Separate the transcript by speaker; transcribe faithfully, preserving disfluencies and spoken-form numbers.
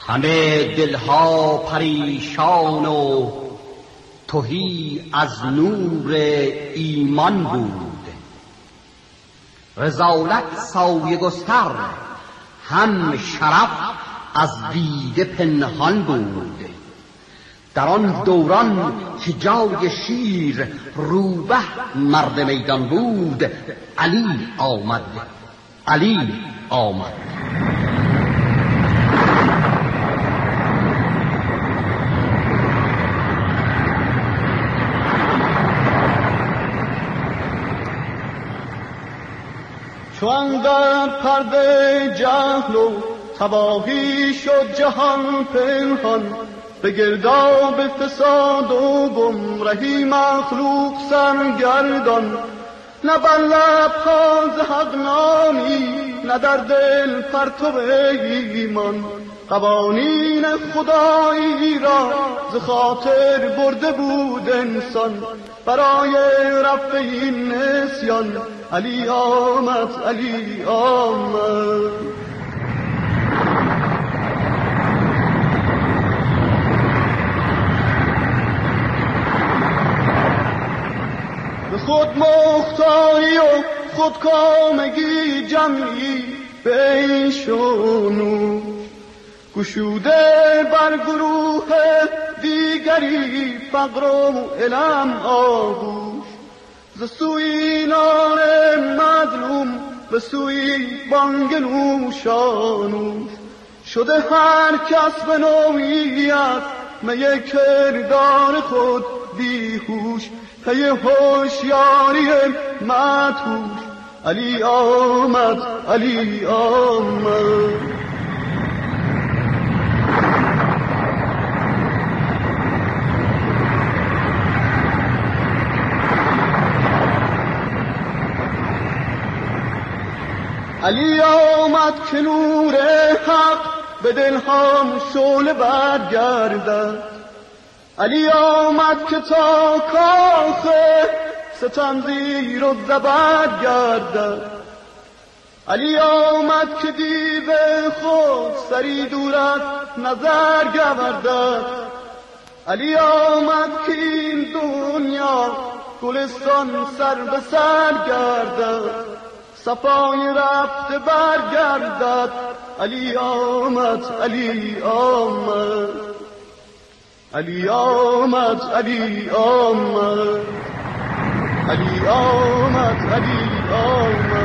Speaker 1: همه دلها پریشان و تهی از نور ایمان بود. رسالت سایه گستر هم شرف از دیده پنهان بود. در آن دوران که جای شیر روبه مرد میدان بود، علی آمد، علی آمد.
Speaker 2: چون در پرده جهل و تباهی شد جهان پنهان، به گرداب فساد و گمرهی مخلوق سرگردان. نه بر لب‌ها ز حق نامی، نه در دل پرتو ایمان. قوانین خدایی را ز خاطر برده بود انسان. برای رفع این نسیان علی آمد، علی آمد. به خود مختاری و خودکامگی جمعی بین شونو، گشوده بر گروه دیگری فقر و علم آغوش. ز سوی نار مظلوم به سوی بانگ نوشانوش، شده هر کس به نوعیت می کردار خود بیهوش. پی هوشیاری مدهوش علی آمد، علی آمد. علی آمد که نور حق به دلهام شعله برگردد. علی آمد که تا کاخ ستم زیر و زبر گردد. علی آمد که دیو خود سری دور از نظر گوردد. علی آمد که این دنیا گلستان سر به سر گردد. صفای رفته برگردد. علی آمد، علی آمد، علی آمد، علی آمد، علی آمد، علی آمد.